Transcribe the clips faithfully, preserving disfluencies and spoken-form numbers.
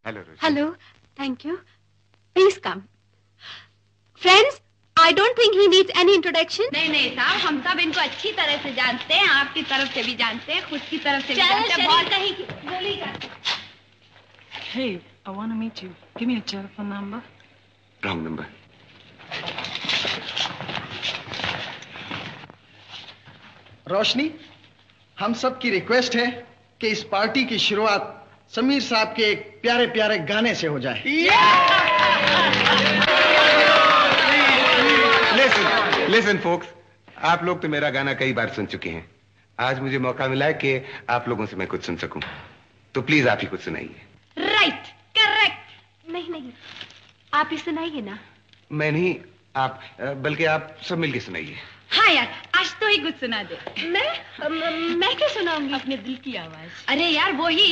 Hello hello, thank you, please come. Friends, I don't think he needs any introduction. नहीं नहीं साहब, हम सब इनको अच्छी तरह से जानते हैं, आपकी तरफ से भी जानते हैं, खुद की तरफ से भी जानते हैं, बहुत कहीं की बोली जाती है। Hey, I want to meet you. Give me a telephone number. Wrong number. रोशनी, हम सब की रिक्वेस्ट है कि इस पार्टी की शुरुआत समीर साहब के एक प्यारे प्यारे गाने से हो जाए। Listen, listen folks, आप लोग तो मेरा गाना कई बार सुन चुके हैं। आज मुझे मौका मिला है कि आप लोगों से मैं कुछ सुन सकूं, तो प्लीज आप ही कुछ सुनाइए। Right, correct. नहीं नहीं, आप ही सुनाइए ना। मैं नहीं, आप, बल्कि आप सब मिलके सुनाइए। हाँ यार, आज तो ही कुछ सुना दे। मैं म, मैं क्या सुनाऊंगी? अपने दिल की आवाज। अरे यार वो ही।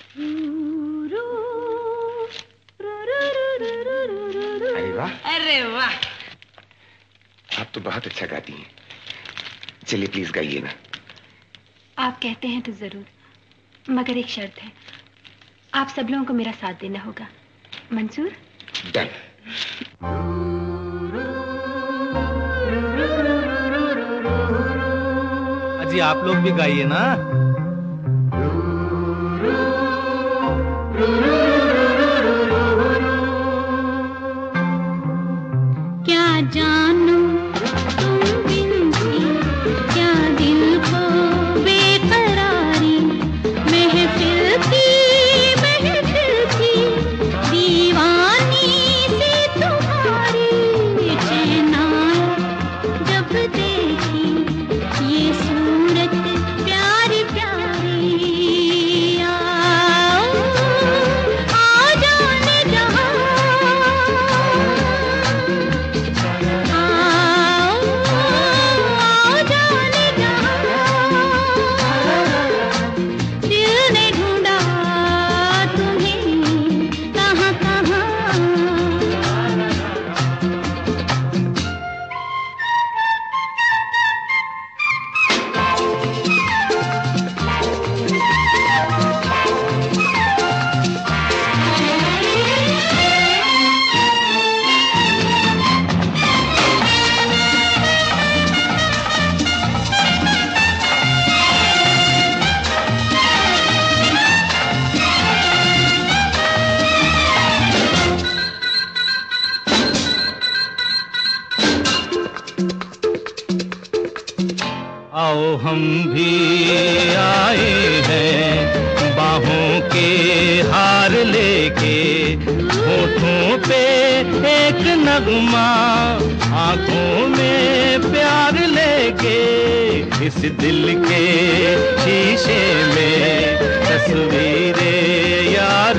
अरे वाह, अरे वाह, आप तो बहुत अच्छा गाती हैं। चलिए प्लीज गाइए ना। आप कहते हैं तो जरूर, मगर एक शर्त है, आप सब लोगों को मेरा साथ देना होगा। मंजूर? डन। अजी आप लोग भी गाइए ना। क्या जानू तुम बिन थी, क्या दिल को बेकरारी, महफिल की महफिल थी, दीवानी सी तुम्हारी, चैन आया जब देखी ये सूरत प्यारी प्यारी। आओ आ जाने जहां, आओ आ जाने जहां, दिल ने ढूंढा तुम्हें कहां कहां। आओ हम भी आए हैं बाहों के हार लेके, होठों पे एक नगमा, आंखों में प्यार लेके, इस दिल के शीशे में तस्वीरें यार